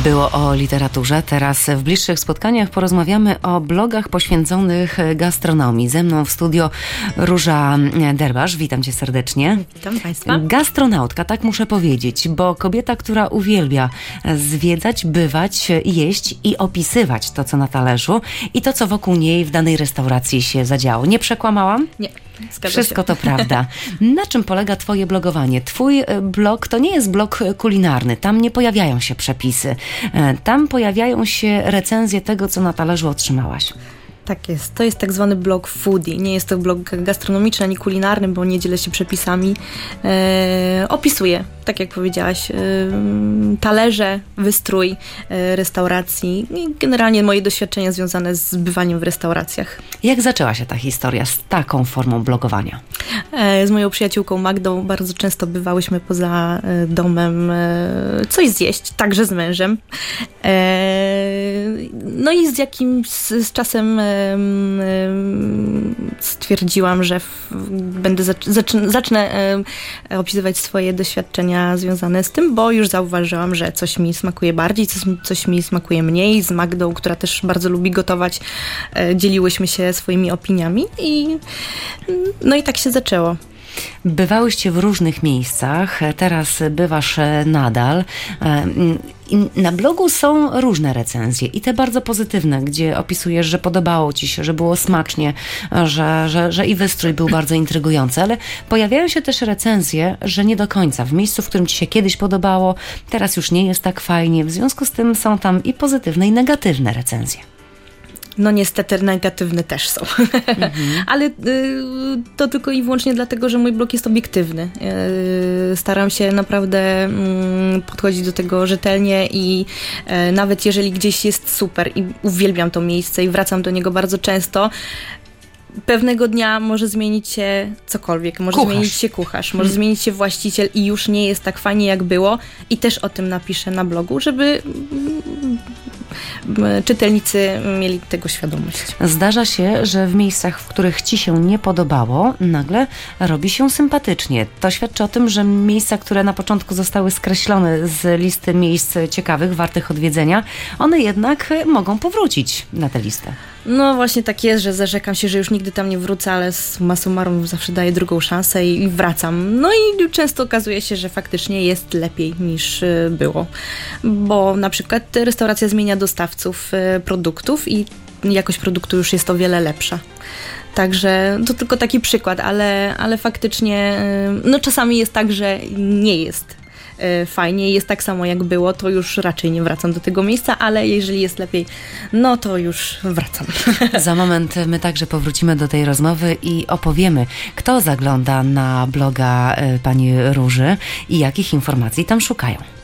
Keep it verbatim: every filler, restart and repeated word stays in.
Było o literaturze. Teraz w bliższych spotkaniach porozmawiamy o blogach poświęconych gastronomii. Ze mną w studio Róża Derbasz. Witam cię serdecznie. Witam Państwa. Gastronautka, tak muszę powiedzieć, bo kobieta, która uwielbia zwiedzać, bywać, jeść i opisywać to, co na talerzu i to, co wokół niej w danej restauracji się zadziało. Nie przekłamałam? Nie. Zgadza Wszystko się. to prawda. Na czym polega twoje blogowanie? Twój blog to nie jest blog kulinarny. Tam nie pojawiają się przepisy. Tam pojawiają się recenzje tego, co na talerzu otrzymałaś. Tak jest. To jest tak zwany blog foodie. Nie jest to blog gastronomiczny ani kulinarny, bo nie dzielę się przepisami. E, opisuję, tak jak powiedziałaś, e, talerze, wystrój e, restauracji i generalnie moje doświadczenia związane z bywaniem w restauracjach. Jak zaczęła się ta historia z taką formą blogowania? E, z moją przyjaciółką Magdą bardzo często bywałyśmy poza e, domem e, coś zjeść, także z mężem. E, no i z jakimś z, z czasem e, stwierdziłam, że w, będę zac- zac- zacznę e, opisywać swoje doświadczenia związane z tym, bo już zauważyłam, że coś mi smakuje bardziej, coś, coś mi smakuje mniej. Z Magdą, która też bardzo lubi gotować, e, dzieliłyśmy się swoimi opiniami i no i tak się zaczęło. Bywałyście w różnych miejscach, teraz bywasz nadal. Na blogu są różne recenzje i te bardzo pozytywne, gdzie opisujesz, że podobało ci się, że było smacznie, że, że, że i wystrój był bardzo intrygujący, ale pojawiają się też recenzje, że nie do końca. W miejscu, w którym ci się kiedyś podobało, teraz już nie jest tak fajnie. W związku z tym są tam i pozytywne, i negatywne recenzje. No niestety negatywne też są, mhm. ale y, to tylko i wyłącznie dlatego, że mój blog jest obiektywny. Y, staram się naprawdę y, podchodzić do tego rzetelnie i y, nawet jeżeli gdzieś jest super i uwielbiam to miejsce i wracam do niego bardzo często, pewnego dnia może zmienić się cokolwiek, może kucharz. zmienić się kucharz, może hmm. zmienić się właściciel i już nie jest tak fajnie jak było i też o tym napiszę na blogu, żeby czytelnicy mieli tego świadomość. Zdarza się, że w miejscach, w których ci się nie podobało, nagle robi się sympatycznie. To świadczy o tym, że miejsca, które na początku zostały skreślone z listy miejsc ciekawych, wartych odwiedzenia, one jednak mogą powrócić na tę listę. No właśnie tak jest, że zarzekam się, że już nigdy tam nie wrócę, ale summa summarum zawsze daję drugą szansę i, i wracam. No i często okazuje się, że faktycznie jest lepiej niż było, bo na przykład restauracja zmienia dostawców produktów i jakość produktu już jest o wiele lepsza. Także to tylko taki przykład, ale, ale faktycznie no czasami jest tak, że nie jest fajnie, jest tak samo jak było, to już raczej nie wracam do tego miejsca, ale jeżeli jest lepiej, no to już wracam. Za moment my także powrócimy do tej rozmowy i opowiemy, kto zagląda na bloga pani Róży i jakich informacji tam szukają.